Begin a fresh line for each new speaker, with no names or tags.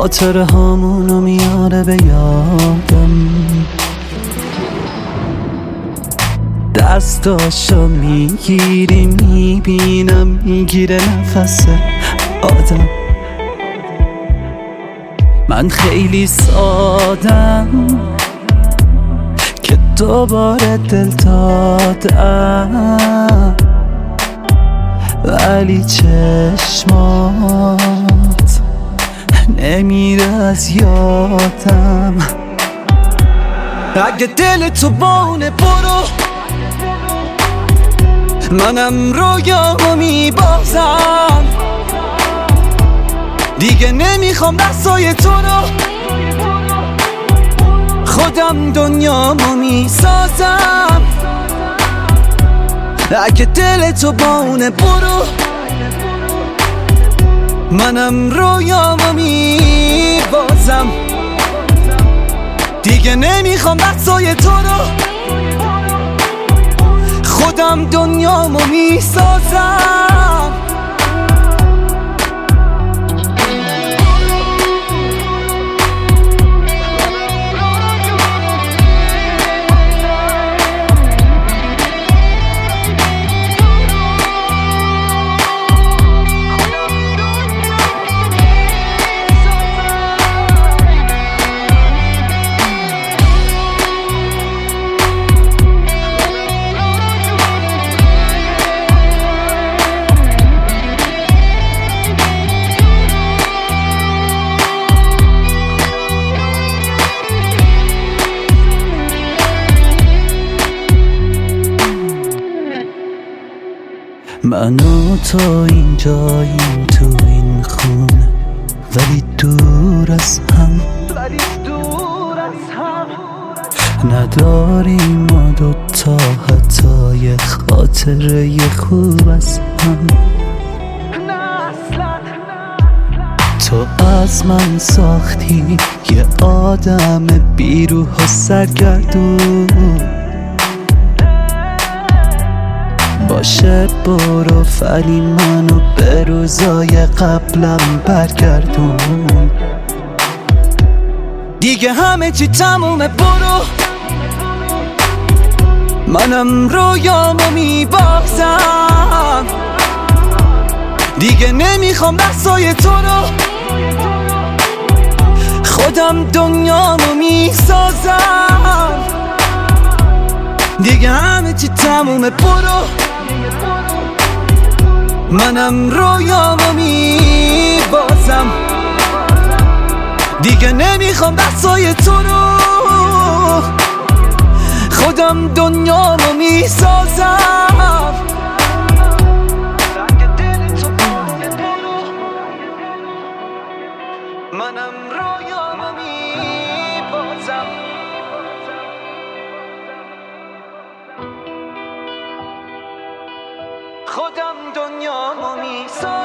خاطر هامونو میاره به یادم، دستاشو میگیری میبینم میگیره نفس آدم. من خیلی سادم که دوباره دل دادم، ولی چشمات نمیره از یادم. اگه دل تو بونه برو، منم رویامو میبازم، دیگه نمیخوام دستای تو رو، خودم دنیامو میسازم. اگه دل تو بونه برو، منم رویامو میبازم، دیگه نمیخوام دستای تو رو، خودم دنیامو میسازم. من و تو اینجاییم تو این خونه، ولی دور از هم، نداریم ما دوتا حتی یه خاطره خوب از هم. تو از من ساختی یه آدم بیروح و سرگردون، باشه برو ولی منو به روزای قبلم برگردون. دیگه همه چی تمومه برو، منم رویامو میبازم، دیگه نمیخوام دستای تو رو، خودم دنیامو میسازم. دیگه همه چی تمومه برو، منم رویامو میبازم، دیگه نمیخوام دستای تو رو، خودم دنیامو میسازم. منم رویامو میبازم، خودم دنیامو میسازم.